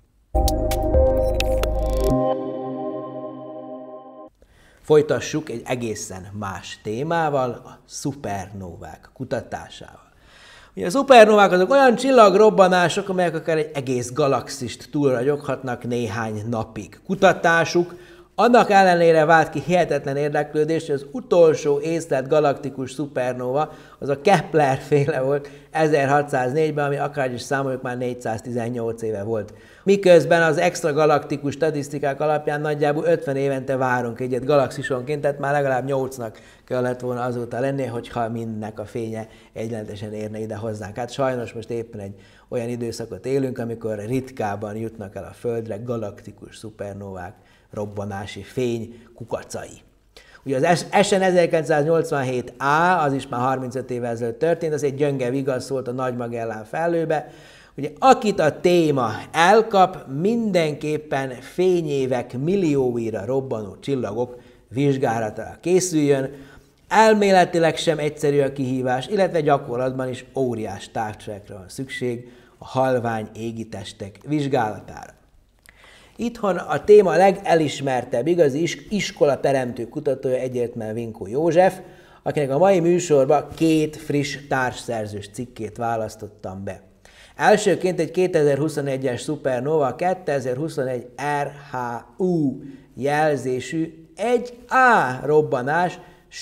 Folytassuk egy egészen más témával, a szupernóvák kutatásával. Ugye a szupernóvák azok olyan csillagrobbanások, amelyek akár egy egész galaxist túlragyoghatnak néhány napig. Kutatásuk annak ellenére vált ki hihetetlen érdeklődést, hogy az utolsó észlelt galaktikus szupernóva az a Kepler féle volt ezerhatszáznégyben, ami akár is számoljuk, már négyszáztizennyolc éve volt. Miközben az extragalaktikus statisztikák alapján nagyjából ötven évente várunk egyet galaxisonként, tehát már legalább nyolcnak kellett volna azóta lenni, hogyha mindnek a fénye egyenletesen érne ide hozzánk. Hát sajnos most éppen egy olyan időszakot élünk, amikor ritkában jutnak el a Földre galaktikus szupernóvák robbanási fény kukacai. Ugye az es en ezerkilencszáznyolcvanhét á, az is már harmincöt évvel ezelőtt történt, az egy gyönge vigasz volt a Nagy Magellán Felhőbe. Ugye akit a téma elkap, mindenképpen fényévek millióira robbanó csillagok vizsgálatára készüljön. Elméletileg sem egyszerű a kihívás, illetve gyakorlatban is óriás távcsövekre van szükség a halvány égitestek vizsgálatára. Itthon a téma legelismertebb igazi iskolateremtő kutatója egyértelműen Vinkó József, akinek a mai műsorban két friss társszerzős cikkét választottam be. Elsőként egy kétezer-huszonegyes szupernóva, a kétezer-huszonegy er há u jelzésű egy á robbanás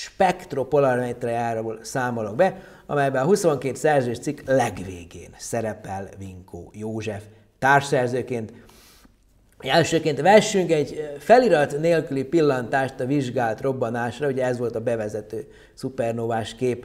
spektropolarimetriáról számolok be, amelyben a huszonkét szerzős cikk legvégén szerepel Vinkó József társszerzőként. Elsőként vessünk egy felirat nélküli pillantást a vizsgált robbanásra, ugye ez volt a bevezető szupernóvás kép,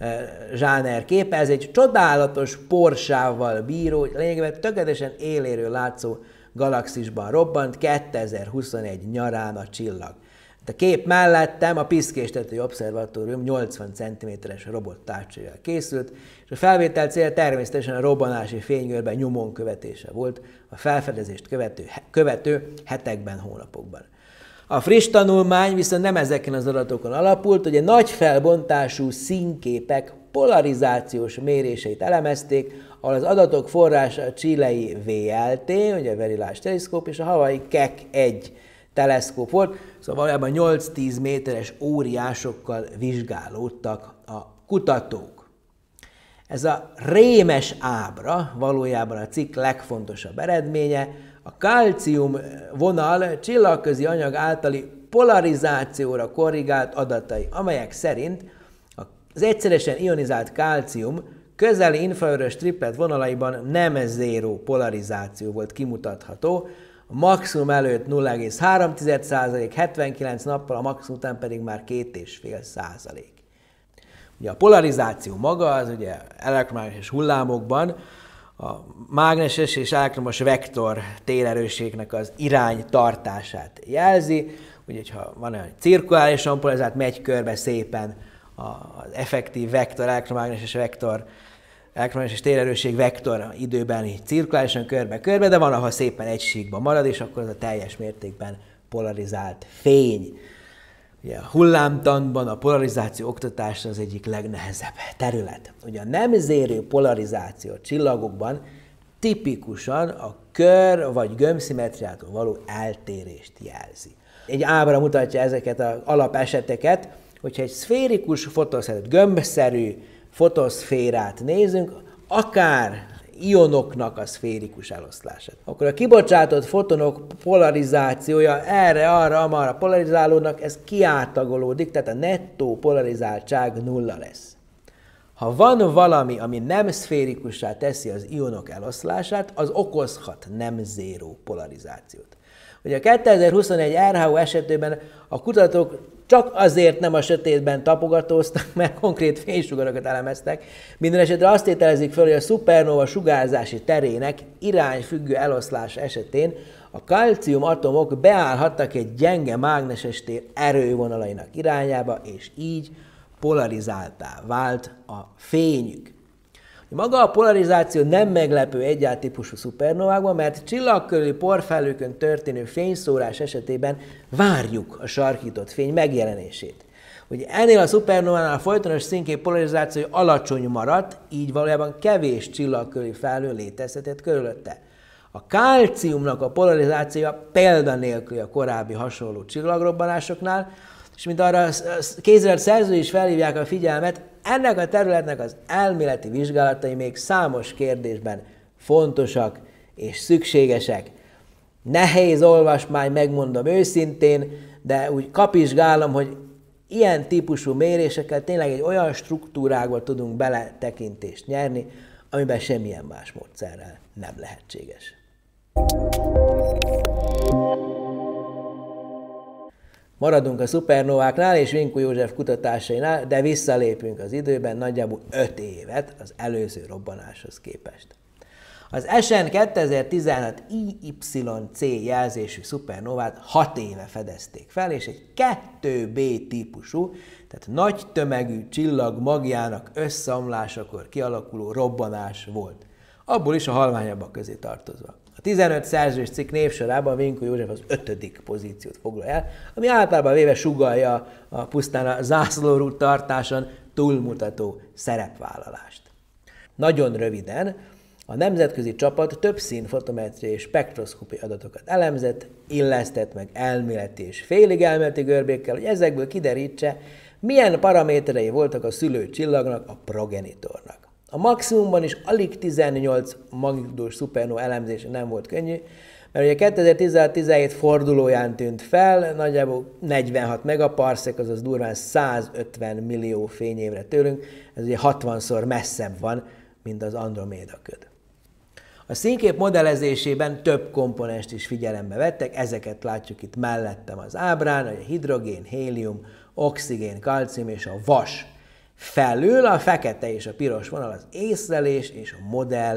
zsáner képe, ez egy csodálatos porsával bíró, lényegében tökéletesen élérő látszó galaxisban robbant kétezer-huszonegy nyarán a csillag. A kép mellettem a Piszkéstetői Obszervatórium nyolcvan centiméteres robottárcsővel készült, és a felvétel cél természetesen a robbanási fénygörbe nyomon követése volt a felfedezést követő, követő hetekben, hónapokban. A friss tanulmány viszont nem ezeken az adatokon alapult, hogy a nagy felbontású színképek polarizációs méréseit elemezték, ahol az adatok forrása a chilei vé el té, ugye a Very Large Telescope, és a hawaii Keck egy teleszkóp volt, szóval valójában nyolc-tíz méteres óriásokkal vizsgálódtak a kutatók. Ez a rémes ábra valójában a cikk legfontosabb eredménye, a kalcium vonal csillagközi anyag általi polarizációra korrigált adatai, amelyek szerint az egyszeresen ionizált kalcium közeli infravörös triplet vonalaiban nem zéró polarizáció volt kimutatható, a maximum előtt nulla egész három százalék, hetvenkilenc nappal, a maximum után pedig már két egész öt százalék. Ugye a polarizáció maga az ugye elektromágneses hullámokban a mágneses és elektromos vektor térerősségnek az iránytartását jelzi. Ugye, ha van olyan cirkulálisan polarizált, megy körbe szépen az effektív vektor, elektromágneses vektor, elektromágneses térerősség vektor időben így cirkulálisan körbe-körbe, de van, ahol szépen egységben marad, és akkor az a teljes mértékben polarizált fény. Ugye a hullámtanban a polarizáció oktatása az egyik legnehezebb terület. Ugye a nem zérő polarizáció csillagokban tipikusan a kör vagy gömbszimmetriától való eltérést jelzi. Egy ábra mutatja ezeket az alapeseteket, hogyha egy szférikus fotoszférát, gömbszerű fotoszférát nézünk, akár ionoknak a szférikus eloszlását, akkor a kibocsátott fotonok polarizációja erre, arra, amarra polarizálódnak, ez kiátagolódik, tehát a nettó polarizáltság nulla lesz. Ha van valami, ami nem szférikussá teszi az ionok eloszlását, az okozhat nem zéró polarizációt. Ugye a kétezer-huszonegy er há o esetében a kutatók csak azért nem a sötétben tapogatóztak, mert konkrét fénysugarakat elemeztek. Minden esetre azt tételezik fel, hogy a szupernóva sugárzási terének irányfüggő eloszlás esetén a kalcium atomok beállhattak egy gyenge mágneses tér erővonalainak irányába, és így polarizáltá vált a fényük. Maga a polarizáció nem meglepő egyáltalán típusú szupernovákban, mert csillagkörüli porfelhőkön történő fényszórás esetében várjuk a sarkított fény megjelenését. Ugye ennél a szupernovánál a folytonos színkép polarizáció alacsony maradt, így valójában kevés csillagkörüli felhő létezhetett körülötte. A kalciumnak a polarizációja példanélküli a korábbi hasonló csillagrobbanásoknál, és mint arra kézilabda szerzői is felhívják a figyelmet, ennek a területnek az elméleti vizsgálatai még számos kérdésben fontosak és szükségesek. Nehéz olvasmány, megmondom őszintén, de úgy kapizsgálom, hogy ilyen típusú mérésekkel tényleg egy olyan struktúrákba tudunk beletekintést nyerni, amiben semmilyen más módszerrel nem lehetséges. Maradunk a szupernováknál és Vinkó József kutatásainál, de visszalépünk az időben nagyjából öt évet az előző robbanáshoz képest. Az es en kétezer-tizenhat i y cé jelzésű szupernovát hat éve fedezték fel, és egy kettő bé típusú, tehát nagy tömegű csillag magjának összeomlásakor kialakuló robbanás volt. Abból is a halványabbak közé tartozva. A tizenöt szerzős cikk névsorában Vinkó József az ötödik pozíciót foglal el, ami általában véve sugallja a pusztán a zászlórút tartáson túlmutató szerepvállalást. Nagyon röviden, a nemzetközi csapat több színfotometriai és spektroszkópiai adatokat elemzett, illesztett meg elméleti és félig elméleti görbékkel, hogy ezekből kiderítse, milyen paraméterei voltak a szülő csillagnak, a progenitornak. A maximumban is alig tizennyolc magnitúdós szupernóva elemzése nem volt könnyű, mert ugye kétezer-tizenhat-tizenhét fordulóján tűnt fel, nagyjából negyvenhat megaparsec, azaz durván százötven millió fényévre tőlünk, ez ugye hatvanszor messzebb van, mint az Androméda köd. A színkép modellezésében több komponenst is figyelembe vettek, ezeket látjuk itt mellettem az ábrán, a hidrogén, hélium, oxigén, kalcium és a vas. Felül a fekete és a piros vonal az észlelés és a modell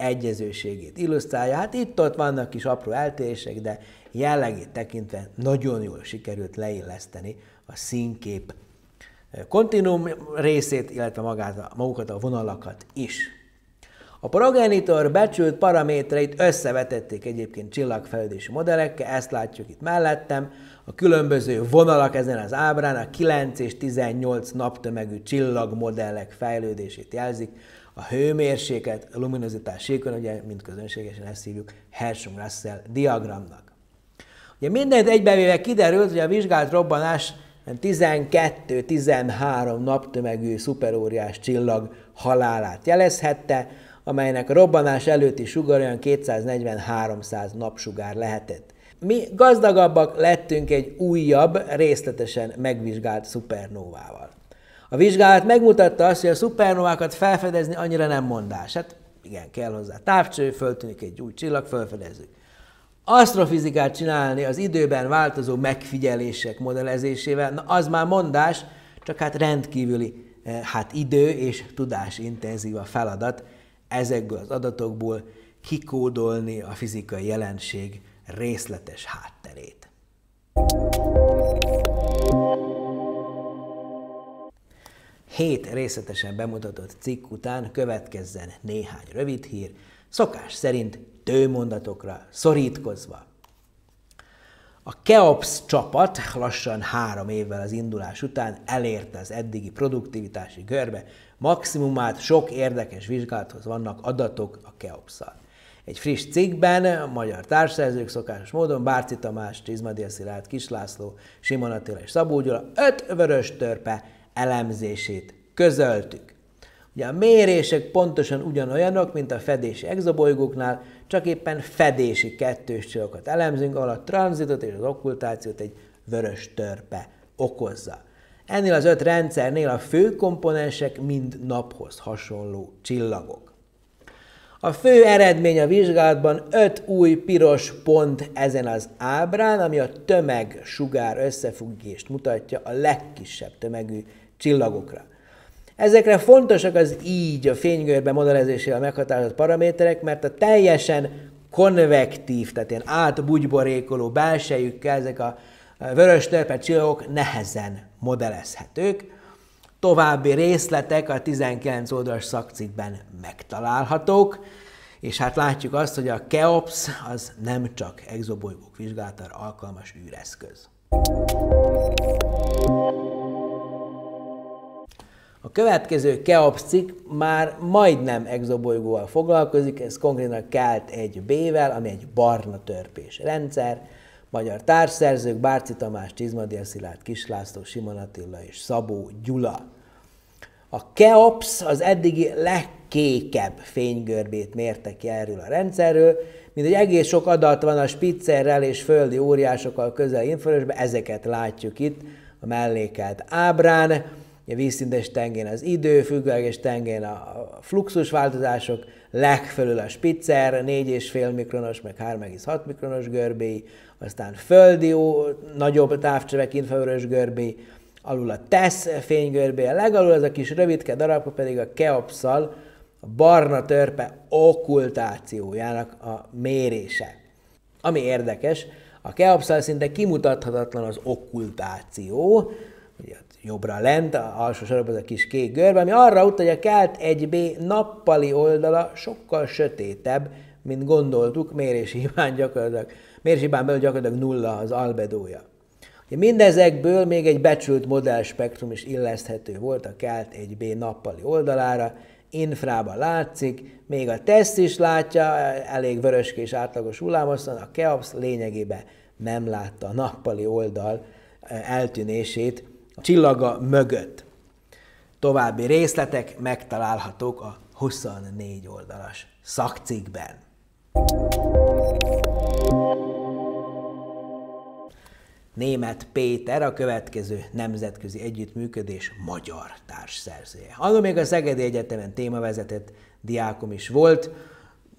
egyezőségét illusztrálja. Hát itt-ott vannak kis apró eltérések, de jellegét tekintve nagyon jól sikerült leilleszteni a színkép kontinuum részét, illetve magát, magukat a vonalakat is. A progenitor becsült paramétereit összevetették egyébként csillagfejlődési modellekkel, ezt látjuk itt mellettem. A különböző vonalak ezen az ábrán a kilenc és tizennyolc naptömegű csillagmodellek fejlődését jelzik. A hőmérséklet, a luminozitás síkon, ugye, mint közönségesen ezt hívjuk Hertzsprung-Russell diagramnak. Ugye mindent egybevéve kiderült, hogy a vizsgált robbanás tizenkettő-tizenhárom naptömegű szuperóriás csillag halálát jelezhette, amelynek a robbanás előtti sugar olyan kétszáznegyven-háromszáz napsugár lehetett. Mi gazdagabbak lettünk egy újabb, részletesen megvizsgált szupernóvával. A vizsgálat megmutatta azt, hogy a szupernovákat felfedezni annyira nem mondás. Hát igen, kell hozzá távcső, föltűnik egy új csillag, felfedezzük. Asztrofizikát csinálni az időben változó megfigyelések modellezésével, na az már mondás, csak hát rendkívüli hát idő és tudásintenzív a feladat ezekből az adatokból kikódolni a fizikai jelenség részletes hátterét. Hét részletesen bemutatott cikk után következzen néhány rövid hír, szokás szerint tőmondatokra szorítkozva. A Keops csapat lassan három évvel az indulás után elérte az eddigi produktivitási görbe maximumát, sok érdekes vizsgálathoz vannak adatok a Keopsszal. Egy friss cikkben a magyar társszerzők szokásos módon Bárci Tamás, Csizmadia Szilárd, Kiss László, Simon Attila és Szabó Gyula öt vörös törpe elemzését közöltük. Ugye a mérések pontosan ugyanolyanok, mint a fedési exobolygóknál, csak éppen fedési kettős csillagokat elemzünk, ahol a tranzitot és az okkultációt egy vörös törpe okozza. Ennél az öt rendszernél a fő komponensek mind naphoz hasonló csillagok. A fő eredmény a vizsgálatban öt új piros pont ezen az ábrán, ami a tömeg-sugár összefüggést mutatja a legkisebb tömegű csillagokra. Ezekre fontosak az így a fénygörbe modellezésével meghatározott paraméterek, mert a teljesen konvektív, tehát ilyen átbugyborékoló belsejükkel ezek a vörös törpe csillagok nehezen modellezhetők. További részletek a tizenkilenc oldalas szakcikkben megtalálhatók, és hát látjuk azt, hogy a Keops az nem csak exobolygók vizsgálatára alkalmas űreszköz. A következő Keops cikk már majdnem exobolygóval foglalkozik, ez konkrétan a Kelt egy bé-vel, ami egy barna törpés rendszer. Magyar társszerzők Bárci Tamás, Csizmadia Szilárd, Kiss László, Simon Attila és Szabó Gyula. A Keops az eddigi legkékebb fénygörbét mérte ki erről a rendszerről, mindegy egész sok adat van a Spitzerrel és földi óriásokkal közel infravörösben, ezeket látjuk itt a mellékelt ábrán. A vízszintes tengén az idő, függőleges tengén a fluxus változások, legfelül a Spitzer, négy egész öt mikronos, meg három egész hat mikronos görbéi, aztán földi ó, nagyobb távcsövek infravörös görbéi, alul a TESS fénygörbé, a legalul az a kis rövidke darabka pedig a Keopsszal a barna törpe okkultációjának a mérése. Ami érdekes, a Keopsszal szinte kimutathatatlan az okkultáció, ugye jobbra lent, a alsó sorban az a kis kék görbe, ami arra utal, hogy a Kelt egy bé nappali oldala sokkal sötétebb, mint gondoltuk, mérési hibán gyakorlatilag, mérési hibán belül gyakorlatilag nulla az albedója. Ugye mindezekből még egy becsült modellspektrum is illeszthető volt a Kelt egy bé nappali oldalára, infrában látszik, még a TESS is látja, elég vöröskés átlagos hullámosan, a Keops lényegében nem látta a nappali oldal eltűnését a csillaga mögött. További részletek megtalálhatók a huszonnégy oldalas szakcikkben. Németh Péter a következő nemzetközi együttműködés magyar társszerzője. Anno még a Szegedi Egyetemen témavezetett diákom is volt,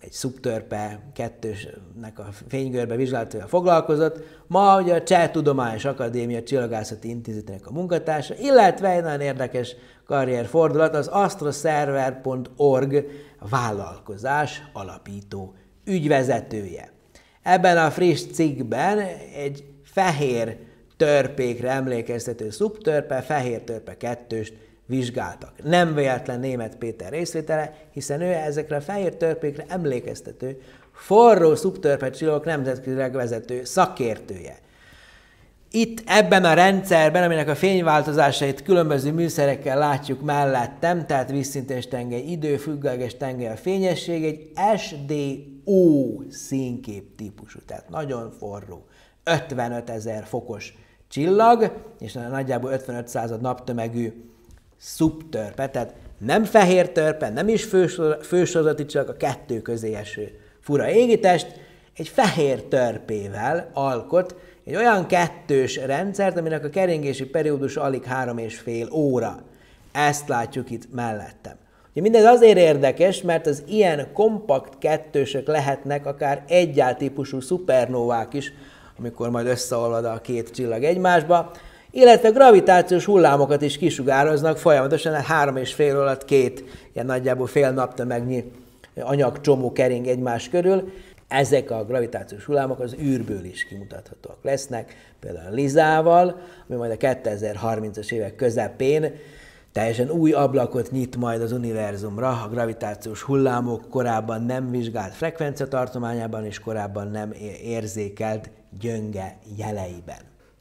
egy szubtörpe kettősnek a fénygörbe vizsgálatával foglalkozott, ma ugye a Cseh Tudományos Akadémia Csillagászati Intézetének a munkatársa, illetve egy nagyon érdekes karrierfordulat, az astroserver pont org vállalkozás alapító ügyvezetője. Ebben a friss cikkben egy fehér törpékre emlékeztető szubtörpe, fehér törpe kettőst vizsgáltak. Nem véletlen Németh Péter részvétele, hiszen ő ezekre a fehér törpékre emlékeztető, forró szubtörpe csillagok nemzetközileg vezető szakértője. Itt ebben a rendszerben, aminek a fényváltozásait különböző műszerekkel látjuk mellettem, tehát vízszintes tengely, idő, függőleges tengely, a fényesség, egy es dé ó színkép típusú, tehát nagyon forró, ötvenötezer fokos csillag, és nagyjából ötvenöt század naptömegű szubtörpe, tehát nem fehér törpe, nem is fősorozati csillag, a kettő közé eső fura égitest, egy fehér törpével alkot egy olyan kettős rendszert, aminek a keringési periódus alig három és fél óra. Ezt látjuk itt mellettem. Ugye mindez azért érdekes, mert az ilyen kompakt kettősök lehetnek akár egyál típusú szupernóvák is, amikor majd összeolvad a két csillag egymásba, illetve gravitációs hullámokat is kisugároznak folyamatosan, három és fél alatt két ilyen nagyjából fél naptömegnyi anyagcsomó kering egymás körül. Ezek a gravitációs hullámok az űrből is kimutathatóak lesznek, például a Lizával, ami majd a kétezer-harmincas évek közepén teljesen új ablakot nyit majd az univerzumra, a gravitációs hullámok korábban nem vizsgált frekvenciatartományában és korábban nem érzékelt gyönge jeleiben.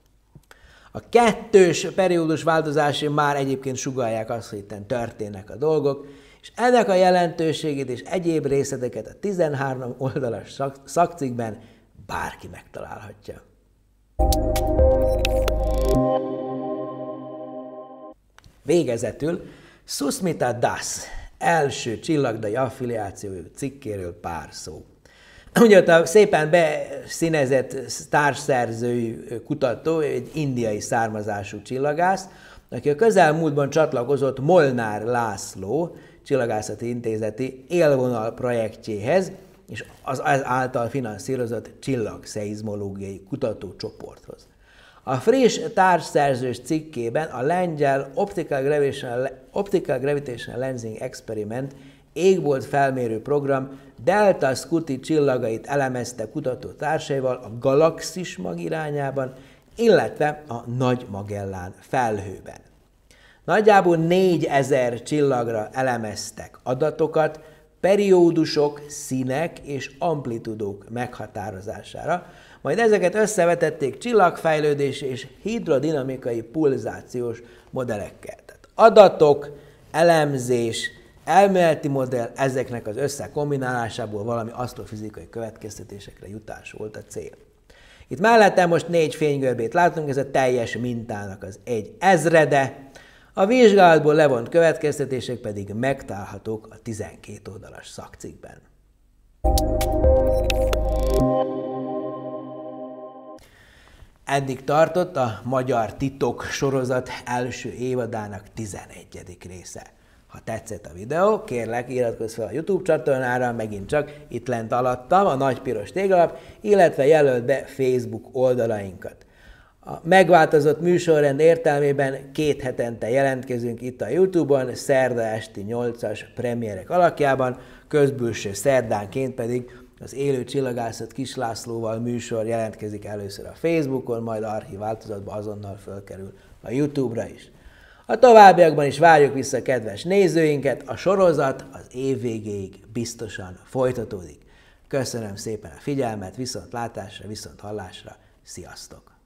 A kettős periódus változásai már egyébként sugallják azt, hogy itt történnek a dolgok, és ennek a jelentőségét és egyéb részleteket a tizenhárom oldalas szakcikkben bárki megtalálhatja. Végezetül Susmita Das első csillagdai affiliációjú cikkéről pár szó. Ugye ott a szépen beszínezett társszerzői kutató, egy indiai származású csillagász, aki a közelmúltban csatlakozott Molnár László Csillagászati Intézeti élvonal projektjéhez, és az által finanszírozott csillagszeizmológiai kutatócsoporthoz. A friss társszerzős cikkében a lengyel Optical Gravitational, Optical Gravitational Lensing Experiment égbolt felmérő program Delta Scuti csillagait elemezte kutató társaival a galaxis mag irányában, illetve a Nagy Magellán felhőben. Nagyjából négyezer csillagra elemeztek adatokat, periódusok, színek és amplitudók meghatározására, majd ezeket összevetették csillagfejlődési és hidrodinamikai pulzációs modellekkel. Tehát adatok, elemzés, elméleti modell, ezeknek az összekombinálásából valami asztrofizikai következtetésekre jutás volt a cél. Itt mellettem most négy fénygörbét látunk, ez a teljes mintának az egy ezrede, a vizsgálatból levont következtetések pedig megtalálhatók a tizenkét oldalas szakcikkben. Eddig tartott a Magyar Titok sorozat első évadának tizenegyedik része. Ha tetszett a videó, kérlek iratkozz fel a YouTube csatornára, megint csak itt lent alattam a nagy piros téglalap, illetve jelöld be Facebook oldalainkat. A megváltozott műsorrend értelmében két hetente jelentkezünk itt a YouTube-on, szerda esti nyolcas premierek alakjában, közbülső szerdánként pedig az Élő Csillagászat Kis Lászlóval műsor jelentkezik először a Facebookon, majd archív változatban azonnal fölkerül a YouTube-ra is. A továbbiakban is várjuk vissza kedves nézőinket, a sorozat az év végéig biztosan folytatódik. Köszönöm szépen a figyelmet, viszont látásra, viszont hallásra, sziasztok!